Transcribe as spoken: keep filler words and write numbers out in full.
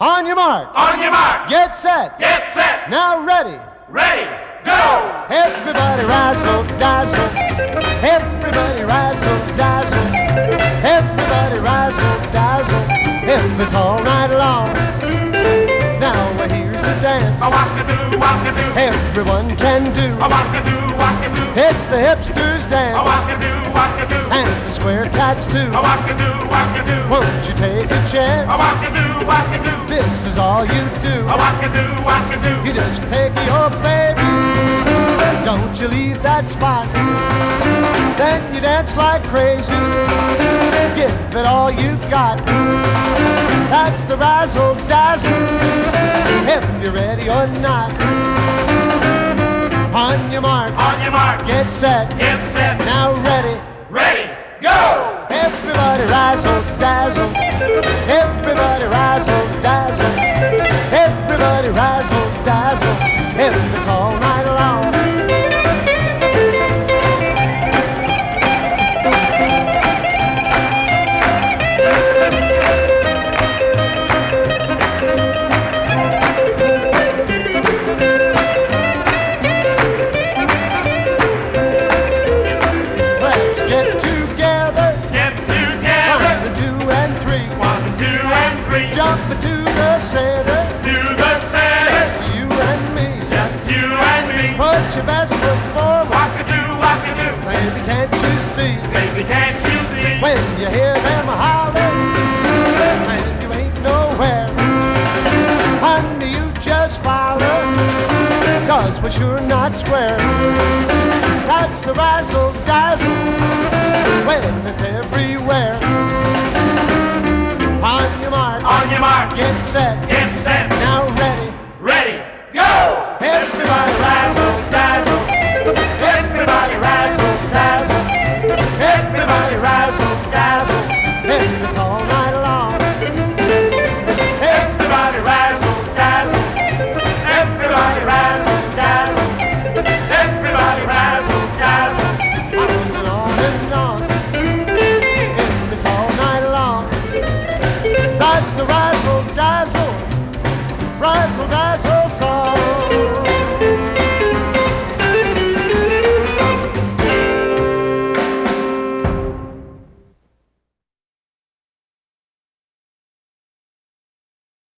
On your mark. On your mark. Get set. Get set. Now ready. Ready. Go. Everybody razzle dazzle. Everybody razzle dazzle. Everybody razzle dazzle. If it's all night long. Now here's a dance. A walk-a-doo, walk-a-doo. Everyone can do. A walk-a-doo, walk-a-doo. It's the hipsters dance. A walk-a-doo, walk-a-doo. And the square cats too. A walk-a-doo, walk-a-doo. Won't you take a chance? A walk-a-doo, walk-a-doo. This is all you do. A walk-a-doo, walk-a-doo. You just take your baby. Don't you leave that spot. Then you dance like crazy. Give it all you got. That's the razzle dazzle. If you're ready or not. On your mark. On your mark. Get set. Get set. Now ready. Ready. Go. Everybody razzle dazzle. Everybody razzle dazzle. Everybody razzle dazzle. If it's all night long. Let's get together. Get together. One and two and three. One, two, and three. Jump into the center. To the center. Just you and me. Just you and me. Put your best foot forward. Walk-a-doo, walk-a-doo. Baby, can't you see? Baby, can't you see? When you hear them holler, and you ain't nowhere, honey, you just follow, cause we're sure not square. That's the razzle dazzle, when it's everywhere. On your mark, On your mark. get set, Get set. now ready.